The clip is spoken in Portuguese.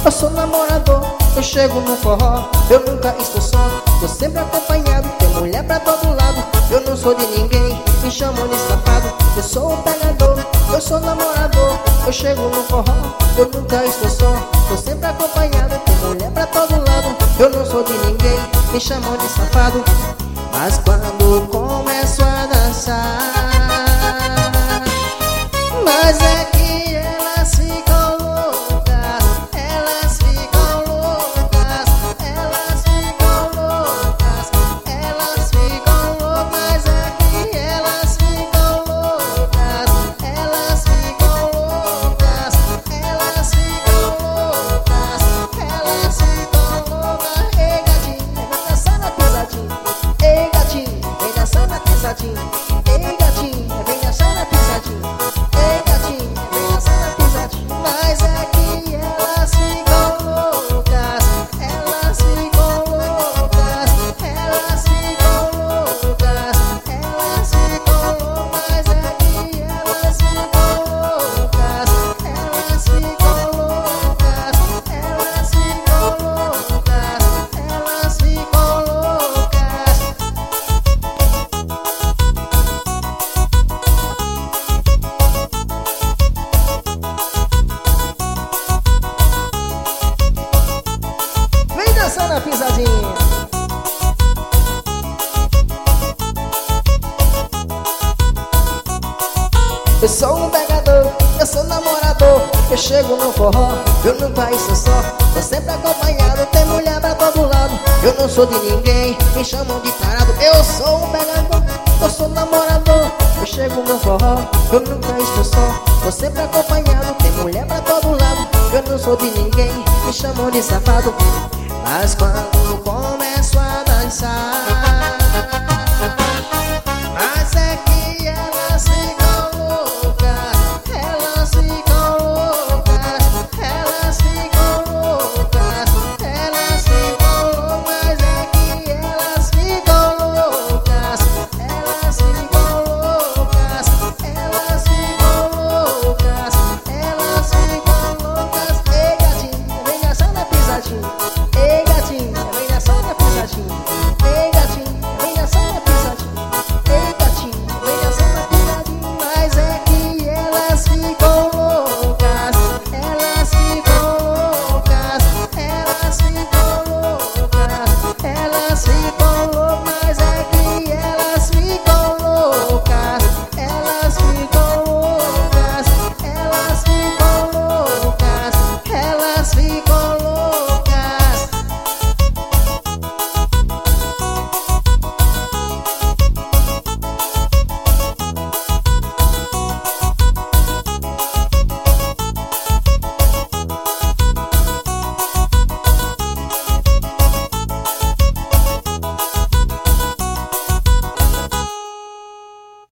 Eu sou namorador, eu chego no forró. Eu nunca estou só, tô sempre acompanhado. Tem mulher pra todo lado, eu não sou de ninguém, me chamam de safado. Eu sou um pegador, eu sou namorador. Eu chego no forró, eu nunca estou só, tô sempre acompanhado. Tem mulher pra todo lado, eu não sou de ninguém, me chamam de safado. Mas quando começo a dançar, mas é que elas ficam loucas, elas ficam loucas, elas ficam loucas, elas ficam loucas. Mas é que elas ficam loucas, elas ficam loucas, elas ficam loucas, elas ficam loucas. Ei gatinho, vem dançar na pisadinha. Ei gatinho, vem dançar na pisadinha. Ei gatinho, vem dançar na pisadinha. Ei gatinho, vem dançar na pisadinha. Mas é que elas ficam loucas, elas ficam loucas, elas ficam loucas, elas ficam loucas. Mas é que elas ficam loucas, elas ficam loucas, elas ficam loucas, elas ficam loucas. Vem dançar na pisadinha. Eu sou um pegador, eu sou namorador. Eu chego no forró, eu nunca estou só, tô sempre acompanhado. Tem mulher pra todo lado, eu não sou de ninguém, me chamam de tarado. Eu sou um pegador, eu sou namorador. Eu chego no forró, eu nunca estou só, tô sempre acompanhado. Tem mulher pra todo lado, eu não sou de ninguém, me chamam de safado. Mas quando começo a dançar, mas é que elas ficam